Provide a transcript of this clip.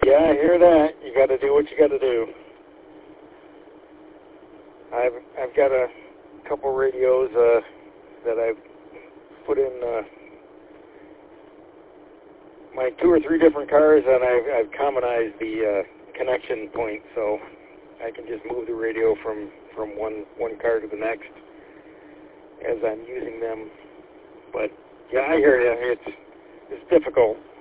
Yeah, I hear that. You got to do what you got to do. I've got a couple radios that I've put in my 2 or 3 different cars, and I've commonized the connection point, so I can just move the radio from one car to the next as I'm using them. But yeah, I hear you. It's difficult.